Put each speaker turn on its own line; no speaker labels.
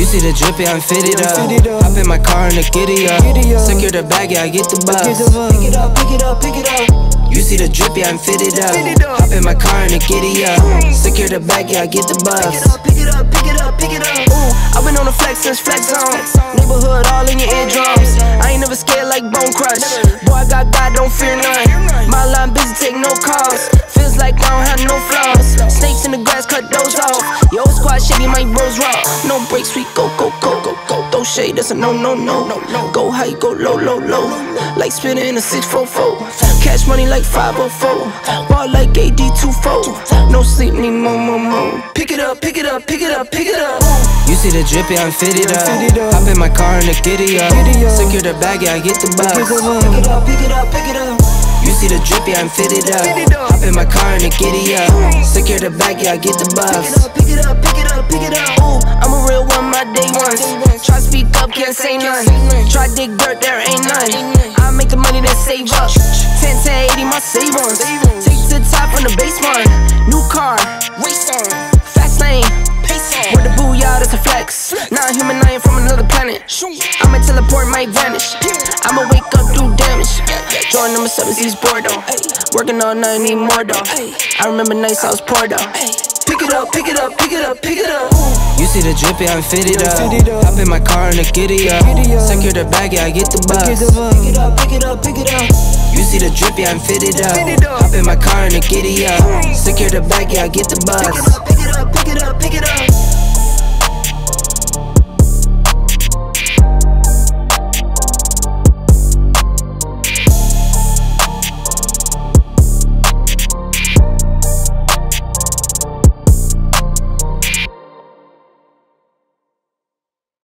see the drippy, I'm fitted up. Hop in my car and the giddy up. Secure the bag, yeah, I get the bus.
Pick it up, pick it up, pick it up.
You see the drippy, I'm fitted up. Hop in my car and the giddy up. Secure the bag, yeah, I get the bus.
Pick it up, pick it up, pick it up. Ooh, I've been on the flex since flex zone. Neighborhood all in your eardrums. I ain't never scared like Bone Crush. Boy, I got God, don't fear none. My line busy, take no calls. Feels like I don't have no flaws. Snakes in the grass, cut those off. Your old squad shady, my bros raw. No breaks, we go, go, go, go, go. Throw shade, that's a no, no, no. Go high, go low, low, low. Like spinning in a 644. Cash money like 504. Ball like AD24. No sleep, need more, more, more. Pick it up, pick it up, pick it up, pick it up.
You see the drippy, I'm fitted up. Hop in my car and the giddy up. Secure the bag, yeah, I get the bus.
Pick it up, pick it up, pick it up.
You see the drippy, I'm fitted up. Hop in my car and the giddy up. Secure the bag, yeah, I get the bus.
Pick it up, pick it up, pick it up. Ooh, I'm a real one, my day ones. Try speak up, can't say none. Try dig dirt, there ain't none. I make the money that save up. 10 to 80, my save ones. Take to the top on the base one. New car, race on. Fast lane, pace on. With the booyah, that's a flex. Not a human, I ain't from another planet. I'ma teleport, might vanish. I'ma wake up, do damage. Join number 7, East Bordeaux. Working all night, need more though. I remember nights I was poor though. Pick it up, pick it up, pick it up, pick it up.
You see the drippy, I'm fitted up. Hop in my car and the giddy up. Secure the bag, yeah, I get the bus.
Pick it up, pick it up, pick it up.
You see the drippy, I'm fitted up. Hop in my car and the giddy up. Secure the bag, yeah, I get the bus.
Pick it up, pick it up, pick it up.